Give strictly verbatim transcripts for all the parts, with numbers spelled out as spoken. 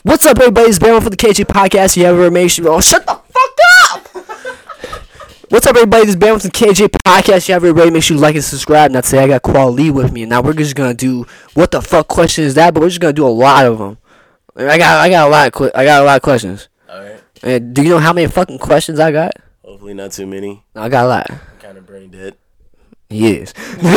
What's up, everybody? It's Baron for the K J Podcast. You ever make sure? Oh, shut the fuck up! What's up, everybody? This is Baron for the K J Podcast. You ever ready? Make sure you like and subscribe. Now today I got Quali with me. Now we're just gonna do what the fuck question is that? But we're just gonna do a lot of them. I got, I got a lot of, qu- I got a lot of questions. All right. And do you know how many fucking questions I got? Hopefully not too many. No, I got a lot. I'm kind of brain dead. He is.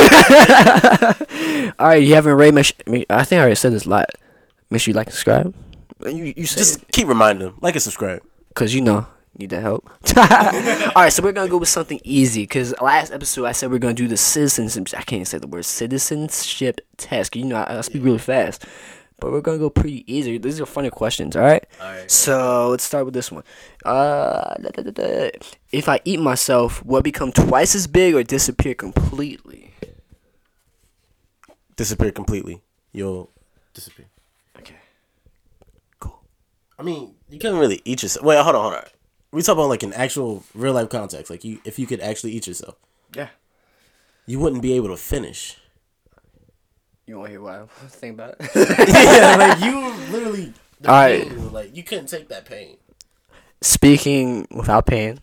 All right, you haven't rated. Make sure, I think I already said this a lot. Make sure you like and subscribe. You, you Just keep reminding them, like and subscribe. Cause you know, need that help. Alright, so we're gonna go with something easy. Cause last episode I said we're gonna do the citizenship. I can't even say the word citizenship test. You know, I, I speak really fast, but we're gonna go pretty easy. These are funny questions. All right. All right. So let's start with this one. Uh, da, da, da, da. If I eat myself, will I become twice as big or disappear completely? Disappear completely. You'll disappear. Okay. I mean, you can't really eat yourself. Wait, hold on, hold on. We talk about like an actual real life context. Like you, if you could actually eat yourself, Yeah. you wouldn't be able to finish. You want to hear what I think about it? Yeah, like you literally. The All right. pain, like you couldn't take that pain. Speaking without pain,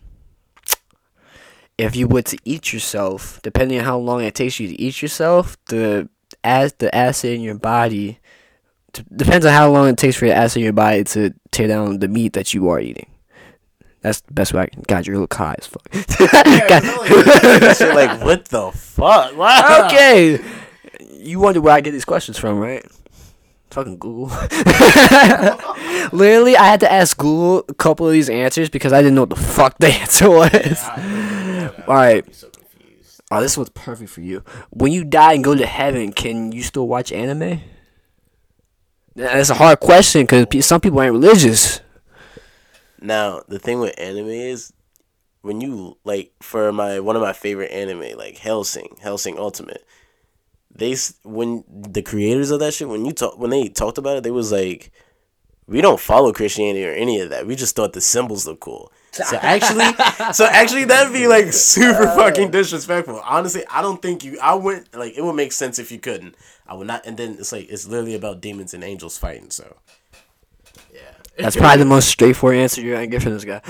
if you were to eat yourself, depending on how long it takes you to eat yourself, the as the acid in your body t- depends on how long it takes for the acid in your body to tear down the meat that you are eating. That's the best way I can. God, you're a little high as fuck. You're like, what the fuck? Wow. Okay, you wonder where I get these questions from, right? Fucking Google. Literally, I had to ask Google a couple of these answers because I didn't know what the fuck the answer was. Yeah, All right. I'm so confused. Oh, this one's perfect for you. When you die and go to heaven, can you still watch anime? That's a hard question because some people ain't religious. Now, the thing with anime is, when you, like, for my, one of my favorite anime, like, Hellsing, Hellsing Ultimate, they, when, the creators of that shit, when you talk, when they talked about it, they was like, we don't follow Christianity or any of that, we just thought the symbols look cool. So actually, so actually that'd be, like, super fucking disrespectful. Honestly, I don't think you, I wouldn't, like, it would make sense if you couldn't. I would not, and then it's like, it's literally about demons and angels fighting, so. Yeah. That's probably the most straightforward answer you're going to get from this guy.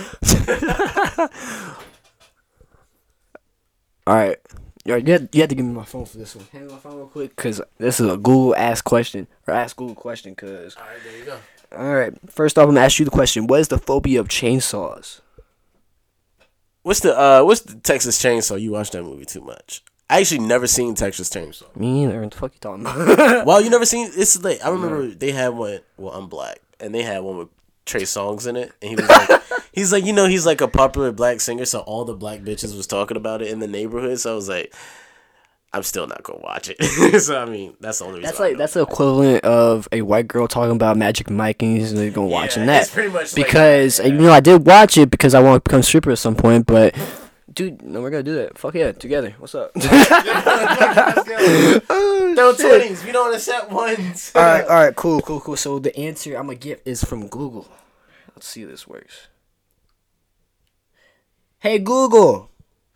Alright. You had, you had to give me my phone for this one. Hand me my phone real quick because this is a Google Ask question. Or Ask Google question because. Alright, there you go. Alright. First off, I'm going to ask you the question. What is the phobia of chainsaws? What's the, uh, what's the Texas Chainsaw? You watch that movie too much. I actually never seen Texas Chainsaw. Me either. What the fuck you talking about? Well, you never seen, it's like, I remember they had one, well, I'm black, and they had one with Trey Songz in it, and he was like, he's like, you know, he's like a popular black singer, so all the black bitches was talking about it in the neighborhood, so I was like, I'm still not gonna watch it. So I mean, that's the only reason. That's like that's the equivalent of a white girl talking about Magic Mike and he's gonna watching Yeah, that. it's pretty much because like that, yeah. you know I did watch it because I want to become a stripper at some point, but dude, no, we're gonna do that. Fuck yeah, together. What's up? No Oh, shit. twenties, we don't accept ones. All right, all right, cool, cool, cool. So the answer I'm gonna get is from Google. Let's see if this works. Hey Google,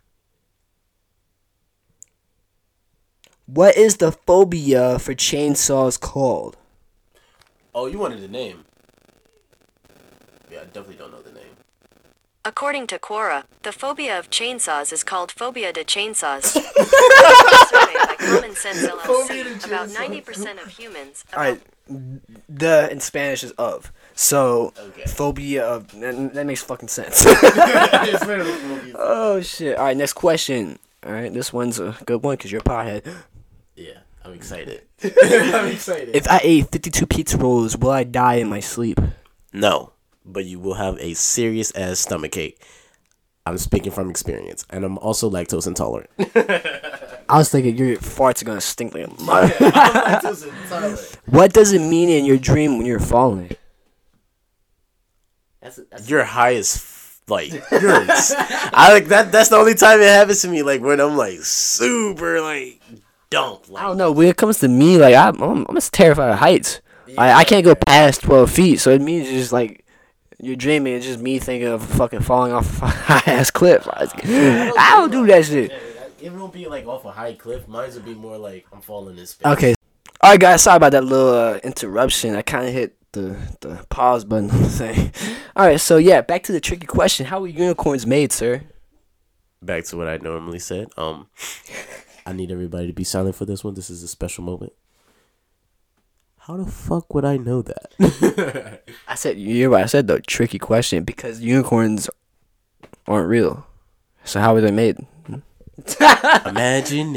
what is the phobia for chainsaws called? Oh, you wanted a name? Yeah, I definitely don't know the name. According to Quora, the phobia of chainsaws is called phobia de chainsaws. Survey by Common Sense L L C, about ninety percent of humans. All right, the in Spanish is of. So Okay. phobia of that, that makes fucking sense. It's literally phobia. Oh shit! All right, next question. All right, this one's a good one because you're a pothead. Yeah, I'm excited. I'm excited. If I ate fifty-two pizza rolls, will I die in my sleep? No, but you will have a serious ass stomach ache. I'm speaking from experience, and I'm also lactose intolerant. I was thinking your farts are gonna stink like a mother. I'm lactose intolerant. What does it mean in your dream when you're falling? That's, that's you're high as f- like you're. I like that. That's the only time it happens to me. Like when I'm like super like dump. Like, I don't know. When it comes to me, like I'm, I'm, I'm just terrified of heights. Like, I can't go past twelve feet, so it means it's just like you're dreaming. It's just me thinking of fucking falling off a high ass cliff. I, don't I don't do that shit. It won't be like off a high cliff. Mine would be more like I'm falling in space. Okay. All right, guys. Sorry about that little uh, interruption. I kind of hit the the pause button. Say, all right. So yeah, back to the tricky question: how were unicorns made, sir? Back to what I normally said. Um, I need everybody to be silent for this one. This is a special moment. How the fuck would I know that? I said you're right. I said the tricky question because unicorns aren't real. So how were they made? Imagination.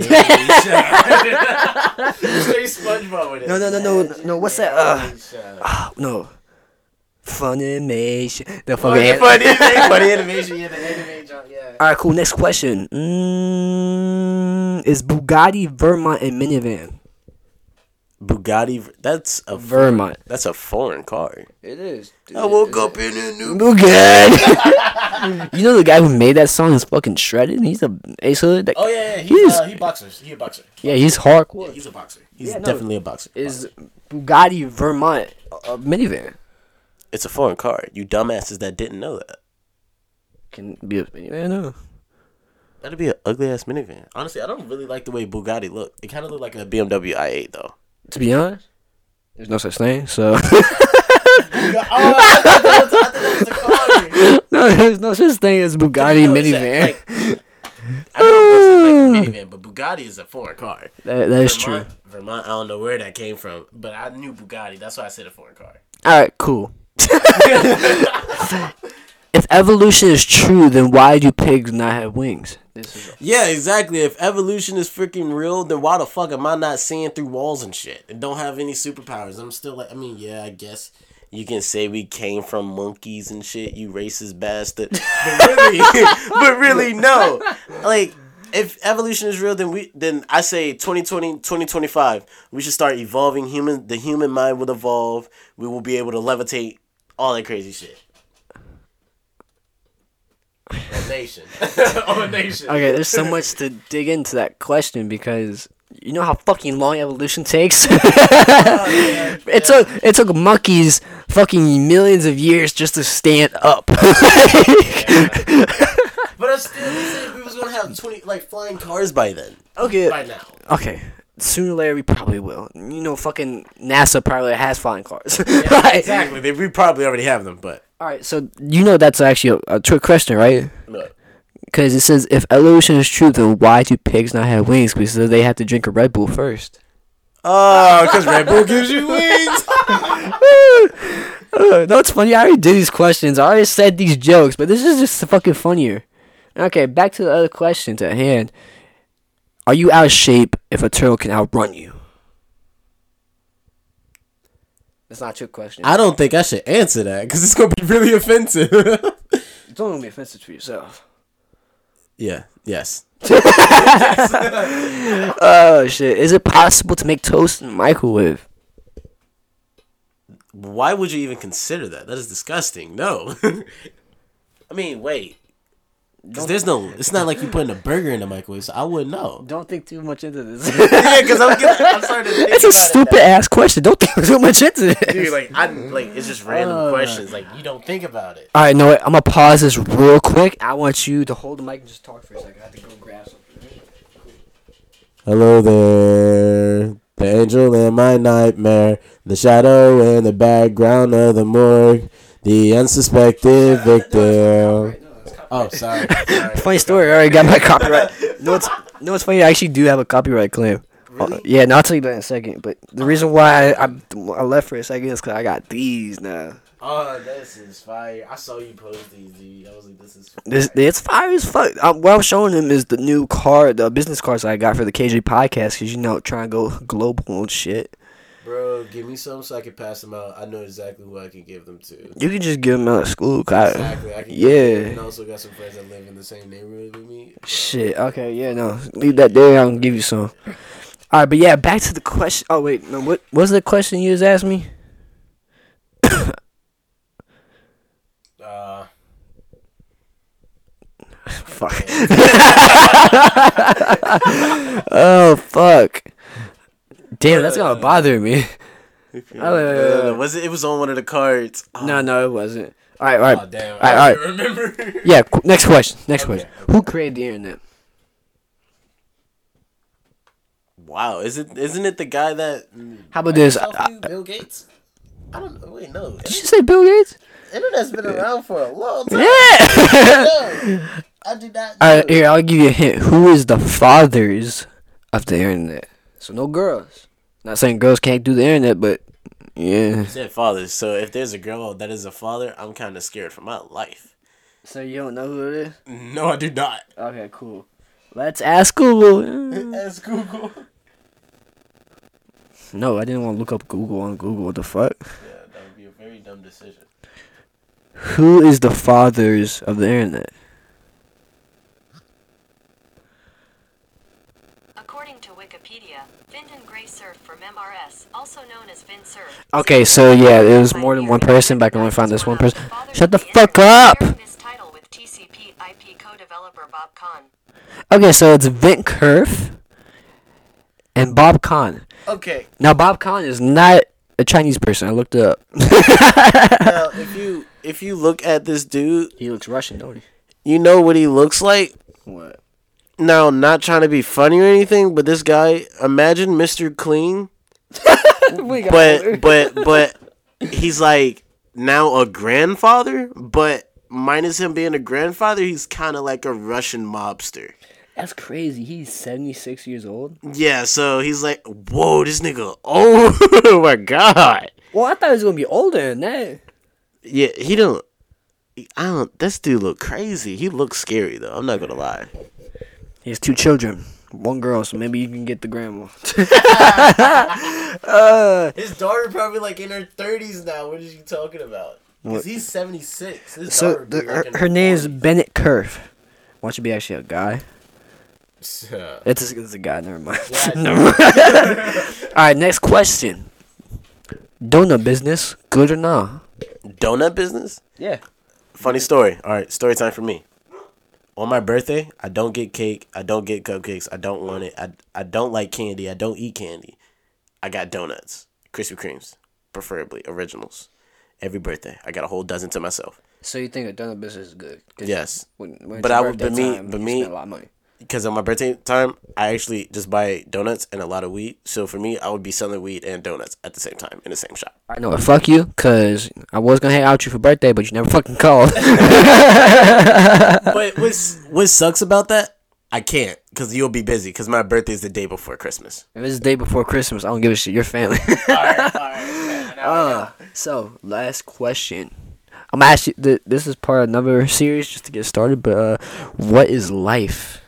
SpongeBob with it. No, no, no, no, no. What's that? Uh, oh, no. Funimation. The fucking Oh, funny, funny animation. Yeah, the animation. Yeah. All right, cool. Next question. Mm, is Bugatti, Vermont, and minivan? Bugatti. That's a Vermont. That's a foreign car. It is. Dude. I woke up in a new. Bugatti. You know the guy who made that song is fucking shredded. He's a Ace Hood. That, Oh yeah, yeah. He's, He's- uh, he boxers. He a boxer. yeah, he's hardcore. Yeah, he's a boxer. He's Yeah, no. definitely a boxer. Is Bugatti, Vermont, a, a minivan? It's a foreign car. You dumbasses that didn't know that. Can be a minivan. No. That'd be an ugly ass minivan. Honestly, I don't really like the way Bugatti look. It kind of looked like a B M W i eight though. To be honest, there's no such thing. So. No, there's no such thing as Bugatti minivan. I know this is like a minivan, but Bugatti is a foreign car. That, that is Vermont, true. Vermont, I don't know where that came from, but I knew Bugatti. That's why I said a foreign car. All right, cool. If evolution is true, then why do pigs not have wings? This is Yeah, exactly. If evolution is freaking real, then why the fuck am I not seeing through walls and shit and don't have any superpowers? I'm still like, I mean, yeah, I guess you can say we came from monkeys and shit, you racist bastard. But really, but really, no. Like, if evolution is real, then we, then I say twenty twenty, twenty twenty-five, we should start evolving. Human, the human mind will evolve. We will be able to levitate, all that crazy shit. A nation. A nation. okay. There's so much to dig into that question because you know how fucking long evolution takes. It took it took monkeys fucking millions of years just to stand up. But I still said we was gonna have twenty like flying cars by then. Okay. By now. Okay. Sooner or later, we probably will. You know, fucking NASA probably has flying cars. Yeah, Right. exactly. They, we probably already have them, but All right, so you know that's actually a, a trick question, right? no. Because it says if evolution is true, then why do pigs not have wings? Because they have to drink a Red Bull first. Oh, because Red Bull gives you wings. Uh, no, it's funny. I already did these questions. I already said these jokes, but this is just fucking funnier. Okay, back to the other questions at hand. Are you out of shape if a turtle can outrun you? That's not a trick question. I don't think I should answer that because it's gonna be really offensive. It's only gonna be offensive to yourself. Yeah. Yes. Oh shit! Is it possible to make toast in the microwave? Why would you even consider that? That is disgusting. No. I mean, wait. Because there's no. It's not like you putting a burger in the microwave, so I wouldn't know. Don't think too much into this. Yeah, because I'm, gonna- I'm starting to think It's a about stupid it ass question. Don't think too much into it. now. Dude, like I like it's just random Uh. questions. Like you don't think about it. All right, no, I'm gonna pause this real quick. I want you to hold the mic and just talk for a second. I have to go grab something. Hello there, the angel in my nightmare, the shadow in the background of the morgue, the unsuspected victim. Oh, sorry. sorry. Funny story. I already got my copyright. No, it's no, it's funny. I actually do have a copyright claim. Really? Uh, yeah, no, I'll tell you that in a second. But the reason why I, I, I left for a second is because I got these now. Oh, this is fire. I saw you post these, dude. I was like, this is fire. This it's fire as fuck. Um, what I'm showing them is the new card, the business cards I got for the K J podcast because you know trying to go global and shit. Bro, give me some so I can pass them out. I know exactly who I can give them to. You can just give them out of school. 'Cause I- Exactly. I can yeah. give them, and also got some friends that live in the same neighborhood with me. Shit. Okay. Yeah. No. Leave that there. I'll give you some. All right. But yeah, back to the question. Oh wait. No. What what was the question you just asked me? Uh, Fuck. Oh fuck. Damn, that's gonna bother me. uh, was it? It was on one of the cards. Oh, No, no, it wasn't. All right, all right. oh, damn. All right, I all right. don't remember. Yeah. qu- Next question. Next Okay, question. Who created the internet? Wow, is it? Isn't it the guy that? How about this? Selfie, I- Bill Gates. I don't know. Wait, no. Did you say Bill Gates? Internet's been around for a long time. Yeah. No, I do not. All right, here I'll give you a hint. Who is the fathers of the internet? So no girls. Not saying girls can't do the internet, but yeah. You said fathers, so if there's a girl that is a father, I'm kind of scared for my life. So you don't know who it is? No, I do not. Okay, cool. Let's ask Google. Ask Google. No, I didn't want to look up Google on Google. What the fuck? Yeah, that would be a very dumb decision. Who is the fathers of the internet? According to Wikipedia, Vinton Gray Cerf from M R S, also known as Vin Cerf. Okay, so yeah, it was more than one person, but I can only find this one person. Shut the fuck up! Sharing this title with T C P I P co-developer Bob Kahn. Okay, so it's Vint Cerf and Bob Kahn. Okay, Now, Bob Kahn is not a Chinese person. I looked it up. now if you if you look at this dude, He looks Russian, don't he? you know what he looks like. What? Now, not trying to be funny or anything, but this guy, imagine Mister Clean, but but but he's like now a grandfather, but minus him being a grandfather, he's kind of like a Russian mobster. That's crazy. He's seventy-six years old. Yeah, so he's like, whoa, this nigga, oh my god. Well, I thought he was gonna be older than that. Yeah, he don't. I don't. This dude look crazy. He looks scary though. I'm not gonna lie. He has two children, one girl. So maybe you can get the grandma. uh, His daughter probably like in her thirties now. What is you talking about? What? Because he's seventy-six. His so daughter the, be, her, like, in her name is Bennett Cerf. Why don't you be actually a guy? forties. Yeah. It's a, it's a guy. Never mind. Yeah, I Never mind. All right, next question. Donut business, good or not? Donut business? Yeah. Funny story. All right, story time for me. On my birthday, I don't get cake. I don't get cupcakes. I don't want it. I, I don't like candy. I don't eat candy. I got donuts, Krispy Kremes, preferably originals. Every birthday, I got a whole dozen to myself. So you think a donut business is good? 'Cause Yes. When, when it's But your I would- birthday but me- time, but you me- spend a lot of money. Because on my birthday time, I actually just buy donuts and a lot of weed. So for me, I would be selling weed and donuts at the same time in the same shop. I know what. Fuck you, cause I was gonna hang out with you for birthday, but you never fucking called. But what's, what sucks about that? I can't because you'll be busy because my birthday is the day before Christmas. If it's the day before Christmas, I don't give a shit. Your family. all right, all right. Uh, so last question. I'm gonna ask you. Th- this is part of another series just to get started. But uh, what is life?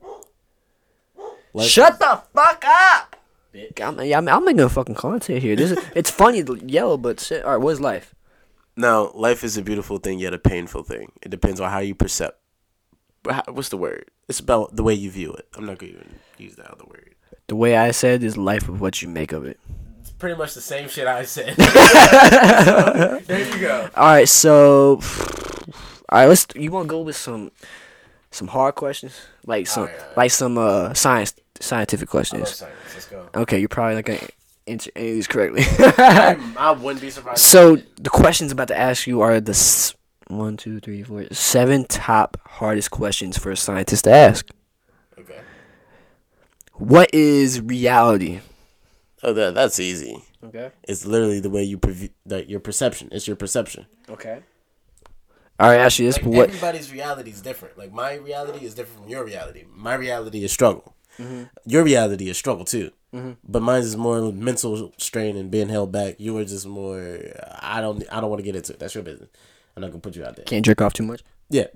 Life Shut the fuck up! I'm, yeah, I'm, I'm making a fucking content here. This is, it's funny to yell, but shit. All right, what is life? Now, life is a beautiful thing, yet a painful thing. It depends on how you perceive. What's the word? It's about the way you view it. I'm not going to even use that other word. The way I said is life with what you make of it. It's pretty much the same shit I said. So, there you go. All right, so all right, let's. You want to go with some some hard questions, like some All right, all right. like some uh science scientific I love questions. science. Let's go. Okay, you're probably not gonna answer any of these correctly. I, I wouldn't be surprised. So the questions I'm about to ask you are the s- one, two, three, four, seven top hardest questions for a scientist to ask. Okay. What is reality? Oh, that that's easy. Okay. It's literally the way you perve- that your perception. It's your perception. Okay. All right, ask you this. Like, but what? everybody's reality is different. Like my reality is different from your reality. My reality is struggle. Mm-hmm. Your reality is struggle too. Mm-hmm. But mine is more mental strain and being held back. Yours is more. I don't. I don't want to get into it. That's your business. I'm not gonna put you out there. Can't jerk off too much. Yeah.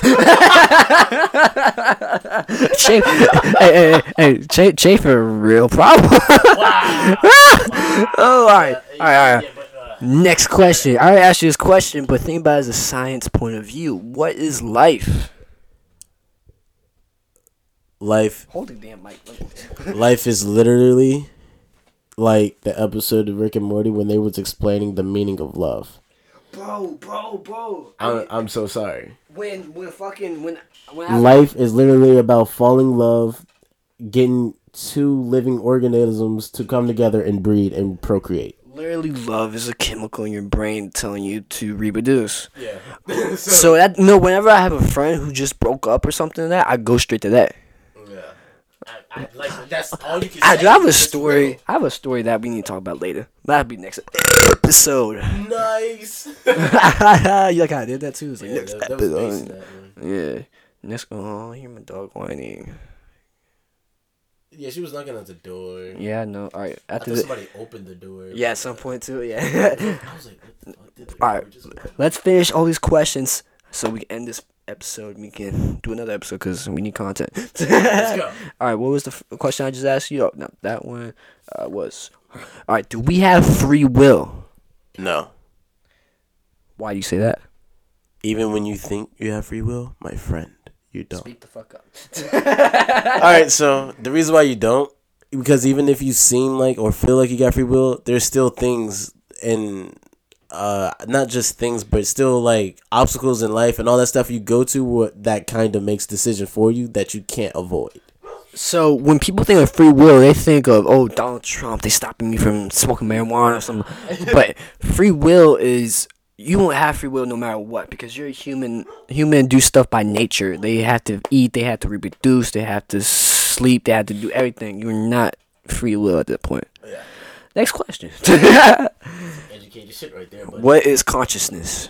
Chafe, hey, hey, hey, hey, Chafe, Chafe a real problem. Wow. Oh, all right, all right, all right. Yeah, but, uh, Next question. I already asked you this question, but think about it as a science point of view. What is life? life. Hold the damn mic. Life is literally like the episode of Rick and Morty when they was explaining the meaning of love. Bro, bro, bro. I'm, I'm so sorry. When, when fucking, when, when I, Life is literally about falling in love, getting two living organisms to come together and breed and procreate. literally love is a chemical in your brain telling you to reproduce. Yeah. So that, no, whenever I have a friend who just broke up or something like that, I go straight to that. Yeah. I, I, like that's all you can. I say. do have a It's story. real. I have a story that we need to talk about later. That'll be next episode. Nice. You like how I did that too? It's like Yeah, next that, that was episode. based on that one. Yeah. Next. Oh, I hear my dog whining. Yeah, she was knocking at the door. Yeah, I know. All right. I After thought the, somebody opened the door. yeah, at some point too. Yeah. I was like, what the fuck did the All door right. just- Let's finish all these questions so we can end this episode. We can do another episode because we need content. Let's go. All right. What was the f- question I just asked you? Oh, no, that one uh, was. All right. Do we have free will? No. Why do you say that? Even when you think you have free will, my friend, you don't. Speak the fuck up. All right, so the reason why you don't, because even if you seem like or feel like you got free will, there's still things and uh, not just things, but still like obstacles in life and all that stuff you go to what that kind of makes decision for you that you can't avoid. So when people think of free will, they think of, oh, Donald Trump, they stopping me from smoking marijuana or something. But free will is, you won't have free will no matter what, because you're a human. Human do stuff by nature. They have to eat, they have to reproduce, they have to sleep, they have to do everything. You're not free will at that point. Yeah. Next question. Educated shit right there, buddy. What is consciousness?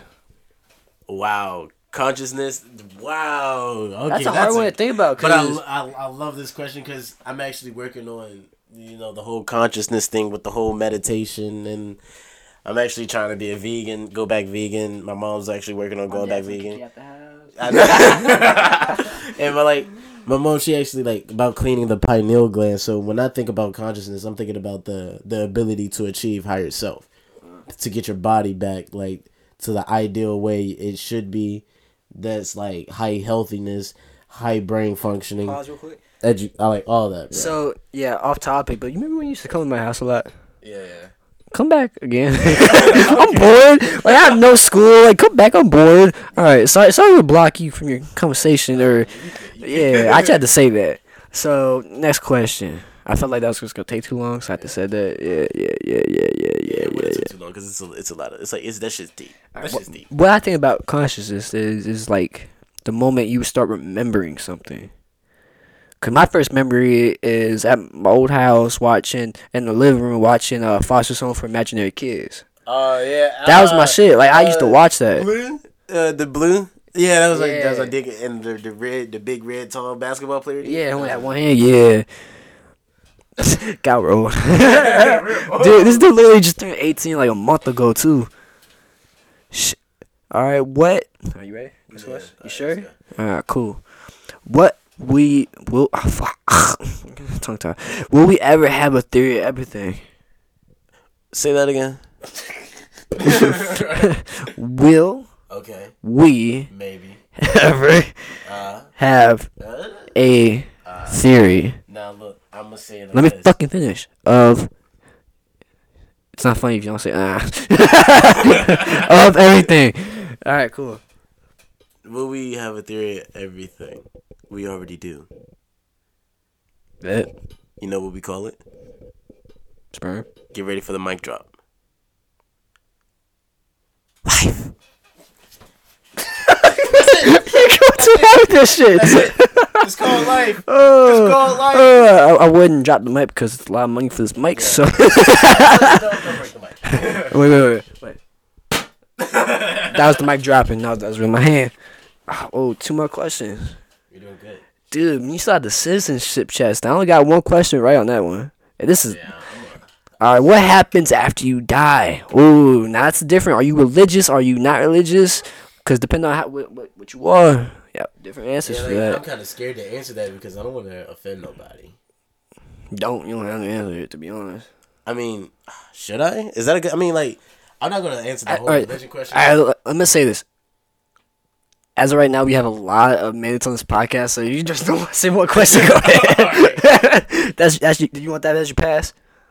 Wow. Consciousness. Wow. Okay, That's a hard one a- to think about. But I, 'cause- I, I love this question because I'm actually working on, you know, the whole consciousness thing with the whole meditation, and I'm actually trying to be a vegan, go back vegan. My mom's actually working on going back vegan. I know. And but like my mom, she actually like about cleaning the pineal gland. So when I think about consciousness, I'm thinking about the the ability to achieve higher self, to get your body back like to the ideal way it should be. That's like high healthiness, high brain functioning. Pause real quick. Edu- I like all that. Bro. So, yeah, off topic, but you remember when you used to come to my house a lot? yeah, yeah. Come back again. I'm bored. Like, I have no school. Like, come back. I'm bored. All right. Sorry, sorry to block you from your conversation. Or, yeah, I tried to say that. So, next question. I felt like that was just gonna take too long, so I had to say that. Yeah, yeah, yeah, yeah, yeah, yeah, Yeah, it yeah. wouldn't yeah. take too long because it's a, it's a lot of it's like it's that shit's deep. That shit's deep. What I think about consciousness is is like the moment you start remembering something. Cause my first memory is at my old house watching in the living room watching uh Foster's Home for Imaginary Kids. Oh yeah, That was my uh, shit. Like I used to uh, watch that. Blue? Uh, the blue. Yeah, that was like that was Yeah. like dig and the the red, the big red tall basketball player. Yeah, only had one hand. Yeah. Got rolled. Dude, this dude literally just turned eighteen like a month ago too. Sh- All right, what? Are you ready? Next Yeah, question? You alright, sure? let's All right, cool. What we will? Oh, fuck. Tongue tie. Will we ever have a theory of everything? Say that again. Will Okay, we maybe. ever Uh, have uh, a uh, theory? now look, I'm gonna say it. Like Let me this. fucking finish. Of it's not funny if you don't say ah. Of everything. All right, cool. Will we have a theory of everything? We already do. Bet. You know what we call it? Sperm. Get ready for the mic drop. Life. What's wrong with this shit? It's called life. Oh, It's called life. oh, I, I wouldn't drop the mic because it's a lot of money for this mic. So Don't, don't break the mic. wait, wait, wait, wait. That was the mic dropping. Now that was with my hand. Oh, two more questions. You're doing good. Dude, you saw the citizenship test. I only got one question right on that one. And this is Yeah. all right. What happens after you die? Ooh, now that's different. Are you religious? Are you not religious? Because depending on how what, what, what you are, yeah, different answers Yeah, for like, that. I'm kind of scared to answer that because I don't want to offend nobody. Don't you don't have to answer it, to be honest. I mean, should I? Is that a good? I mean, like, I'm not gonna answer the I- whole alright, religion question. I, let me say this. As of right now, we have a lot of minutes on this podcast, so you just don't want to say one question. Go ahead. that's that's. Do you want that as your pass?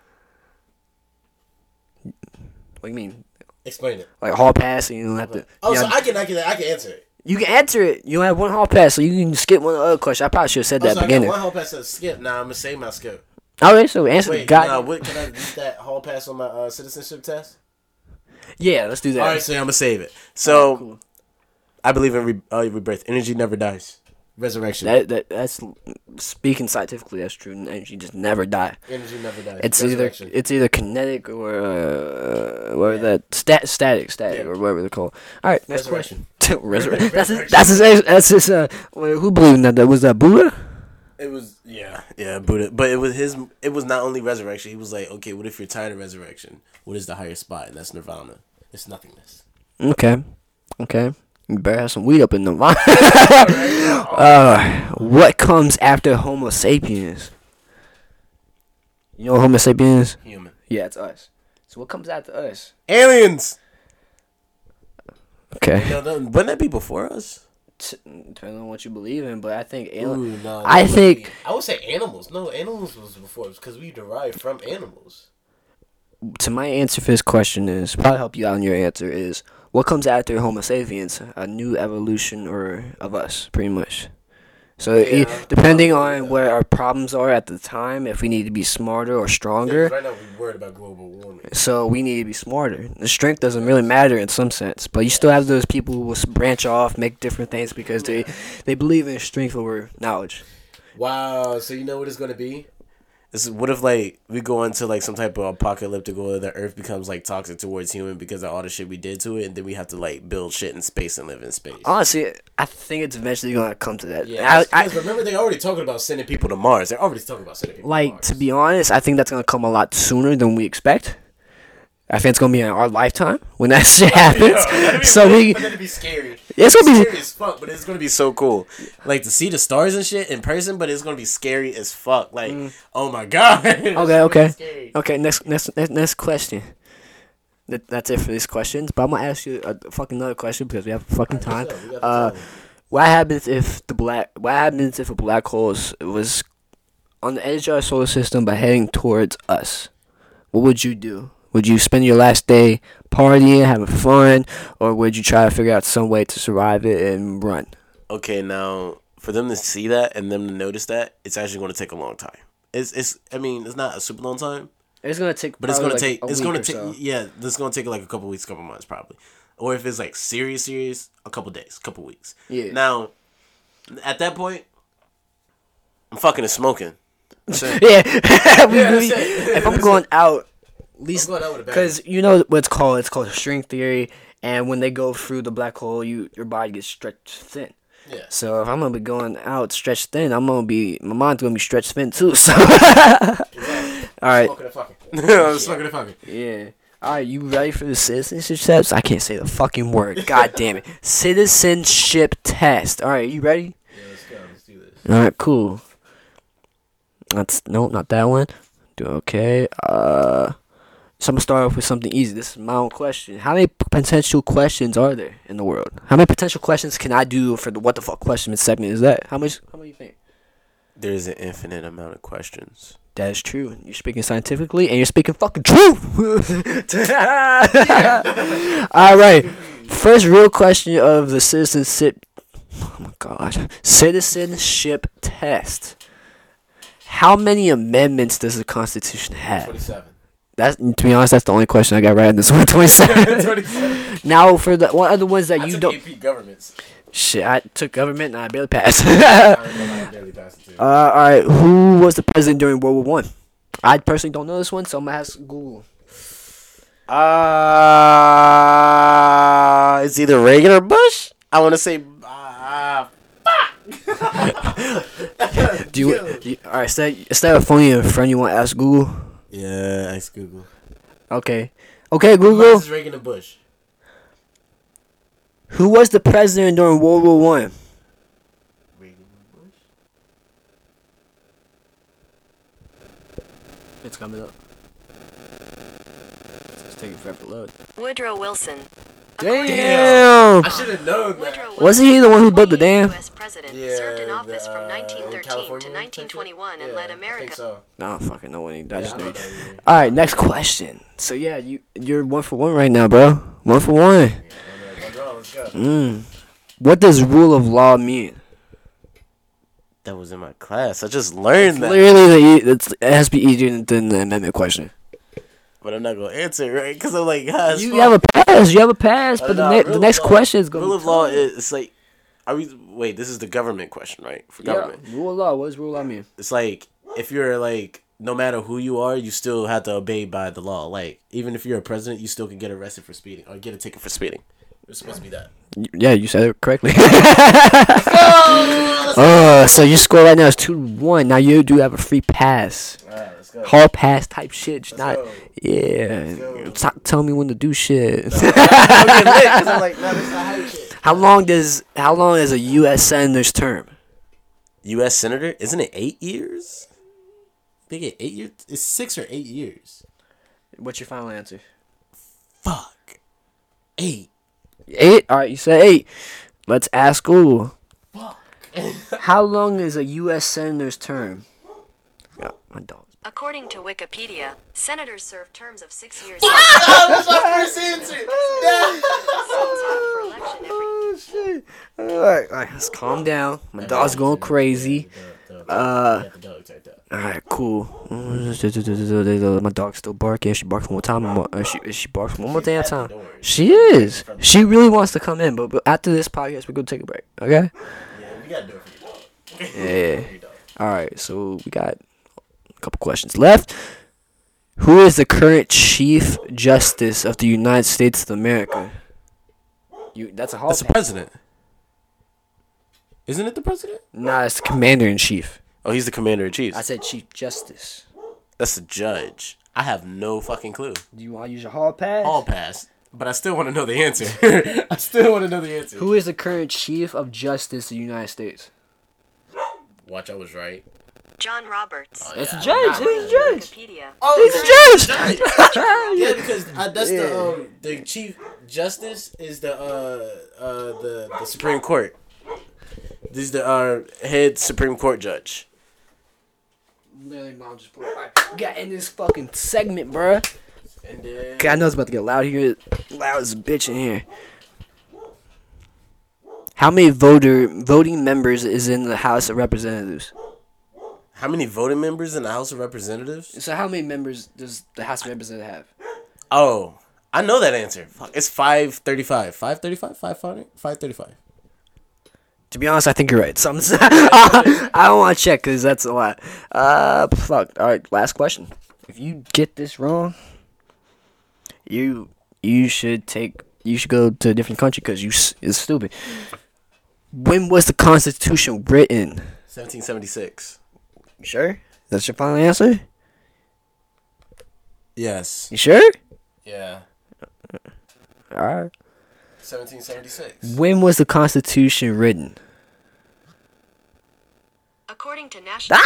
What do you mean? Explain it. Like hall pass, and you don't have to. Oh, you, so have- I can, I can, I can answer it. you can answer it. You have one hall pass, so you can skip one other question. I probably should have said Oh, that so at the I got beginning. one hall pass to skip. Now I'm gonna say my skip. Okay, so answer. Wait, God. now what can I use that hall pass on my uh, citizenship test? Yeah, let's do that. All right, so I'm gonna save it. So Cool. I believe in re- uh, rebirth. Energy never dies. Resurrection. That that that's speaking scientifically. That's true. Energy just never die. Energy never dies. It's either it's either kinetic or uh, what Yeah. that stat static static Yeah. or whatever they're called. All right, next Resurrection. question. Resurrection. That's his, that's his, that's his, uh, wait, who believed in that? That was that Buddha. It was yeah, yeah, Buddha. But it was his. It was not only resurrection. He was like, okay, what if you're tired of resurrection? What is the higher spot? And that's nirvana. It's nothingness. Okay, okay. You better have some weed up in them. uh, what comes after Homo sapiens? You know what Homo sapiens? Human. Yeah, it's us. So what comes after us? Aliens. Okay. No, no, wouldn't that be before us? T- depending on what you believe in, but I think alien- Ooh, no, I that would think- be- I would say animals. No, animals was before us because we derived from animals. to my answer for this question is probably help you out in your answer is what comes after Homo sapiens? A new evolution or of us, pretty much. So Yeah, e- depending probably, on yeah. where our problems are at the time, if we need to be smarter or Yeah, stronger, 'cause right now we're worried about global warming. so we need to be smarter. The strength doesn't really matter in some sense, but you still have those people who will s- branch off, make different things because they they believe in strength over knowledge. Wow. So you know what it's gonna be? This is, what if like we go into like some type of apocalyptic where the Earth becomes like toxic towards human because of all the shit we did to it, and then we have to like build shit in space and live in space. Honestly, I think it's eventually gonna come to that. Yeah, I, I, because remember they already talking about sending people to Mars. They're already talking about sending people like to Mars. to be honest, I think that's gonna come a lot sooner than we expect. I think it's gonna be in our lifetime when that shit happens. So we, But then it'd be scary. it's gonna be Scary as fuck, but it's gonna be so cool. Like to see the stars and shit in person, but it's gonna be scary as fuck. Like, oh my god. It's okay, gonna be okay, scary. okay. Next, next, next, next question. That, that's it for these questions. But I'm gonna ask you a fucking another question because we have fucking time. Let's go, we got the Uh, time. what happens if the black? What happens if a black hole is- was on the edge of our solar system but heading towards us? What would you do? Would you spend your last day partying, having fun, or would you try to figure out some way to survive it and run? Okay, now for them to see that and them to notice that, it's actually going to take a long time. It's it's. I mean, it's not a super long time, It's gonna take, but it's probably going to like take. a It's week going or to take. so. Yeah, it's going to take like a couple weeks, couple months probably, or if it's like serious, serious, a couple days, couple weeks. Yeah. Now, at that point, I'm fucking and smoking. Yeah, We Yeah, really- that's it. if I'm going out, at least going out with a bang. because you know what it's called. It's called string theory, and when they go through the black hole, you your body gets stretched thin. Yeah. So if I'm gonna be going out stretched thin, I'm gonna be my mind's gonna be stretched thin too. So all right, Smoking and fucking. I'm smoking and fucking. yeah. All right, you ready for the citizenship test? I can't say the fucking word. God damn it. Citizenship test. All right, you ready? Yeah, let's go. Let's do this. All right, cool. That's no, not that one. Do okay. Uh, so I'm gonna start off with something easy. This is my own question. How many potential questions are there in the world? How many potential questions can I do for the what the fuck question segment? Is that how much? How many you think? There's an infinite amount of questions. That is true. You're speaking scientifically, and you're speaking fucking truth. All right. First real question of the citizenship. Oh my god, citizenship test. How many amendments does the Constitution have? Twenty-seven. That's to be honest, that's the only question I got right in this one. Twenty-seven. Twenty-seven. Now for the one other ones that I you took don't. A P governments. Shit, I took government and I barely passed. I uh, barely passed it too. all right, who was the president during World War One? I personally don't know this one, so I'm gonna ask Google. Uh, it's either Reagan or Bush. I want to say. Uh, Do you, do you all right? Instead, instead of phoning a friend, you want to ask Google? yeah, ask Google. Okay, okay, Google. This is Reagan or Bush. Who was the president during World War One? Reagan or Bush. It's coming up. It's taking forever to load. Woodrow Wilson. Damn. I should have known that. Woodrow Wasn't Wilson, he the one who built the twentieth dam? U S president, Yeah, served in office the, from uh, nineteen in thirteen California to type nineteen shit? twenty-one and Yeah, led I think America. so. No, I don't fucking know any. I Yeah, just I knew. don't know either. All right, next question. So yeah, you you're one for one right now, bro. One for one. Yeah, one wrong, let's go. Mm. What does rule of law mean? That was in my class. I just learned that. Literally, the, e- it's, it has to be easier than the amendment question. But I'm not gonna answer it, right? Because I'm like, ah, it's You fun. have a pass. You have a pass, Uh, but the, nah, ne- rule the of next law- question is gonna Rule be of law tough. is it's like Are we? Wait, this is the government question, right? For government, Yeah, rule of law. What does rule of law mean? it's like if you're like no matter who you are, you still have to obey by the law. Like even if you're a president, you still can get arrested for speeding or get a ticket for speeding. It's supposed to be that. Yeah, you said it correctly. Oh, so your score right now is two to one. Now you do have a free pass. Alright, let's go. Hall pass type shit. Just not, go. yeah. go. Stop telling me when to do shit. I'm getting lit 'cause I'm like, no, this is not how you shit. How long does how long is a U S senator's term? U S senator, isn't it eight years? I think it eight years. It's six or eight years. What's your final answer? Fuck, eight. Eight. All right, you said eight. Let's ask Google. Fuck. How long is a U S senator's term? Yeah, my dog. According to Wikipedia, senators serve terms of six years Oh, that's my first answer. for election every Oh shit! All right, all right, let's calm down. My dog's going crazy. Uh, all right, cool. My dog's still barking. She barks one more time. One more- uh, She she barks one more damn time. She is. She really wants to come in, but, but after this podcast, we're gonna take a break. Okay? Yeah, we gotta do it for your dog. Yeah. All right. So we got a couple questions left. Who is the current Chief Justice of the United States of America? You. That's a hall That's the pass. president. Isn't it the president? Nah, it's the Commander in Chief. Oh, he's the commander in chief. I said Chief Justice. That's the judge. I have no fucking clue. Do you want to use your hall pass? All pass, but I still want to know the answer. I still want to know the answer. Who is the current Chief of Justice of the United States? Watch, I was right. John Roberts. Oh, It's a yeah. judge. It's a judge. Wikipedia. Oh, It's a judge. yeah, because uh, that's Yeah. the um the chief justice is the uh uh the the Supreme Court. This is the uh head Supreme Court judge. Literally, mom just put. We got to end this fucking segment, bruh. And then God knows it's about to get loud here. Loud as a bitch in here. How many voter voting members is in the House of Representatives? how many voting members in the House of Representatives? So how many members does the House of Representatives have? Oh, I know that answer. Fuck, it's five thirty-five. Five thirty-five. Five forty. Five thirty-five. To be honest, I think you're right. Some, I don't want to check because that's a lot. Uh, fuck. All right, last question. If you get this wrong, you you should take you should go to a different country because you s- it's stupid. When was the Constitution written? seventeen seventy-six. You sure? That's your final answer? Yes. You sure? Yeah. All right. seventeen seventy-six. When was the Constitution written? According to National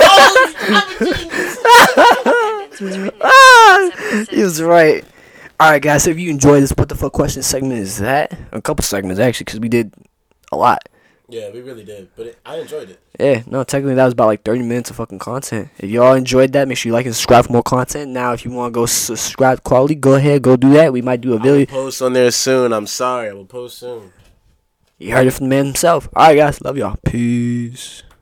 Ah, he was right. All right, guys. So if you enjoyed this, what the fuck question segment is that? A couple segments actually, because we did a lot. Yeah, we really did, but it, I enjoyed it. Yeah, no, technically that was about like thirty minutes of fucking content. If y'all enjoyed that, make sure you like and subscribe for more content. Now, if you want to go subscribe to Quality, go ahead, go do that. We might do a I will video. post on there soon. I'm sorry. I will post soon. You heard it from the man himself. All right, guys. Love y'all. Peace.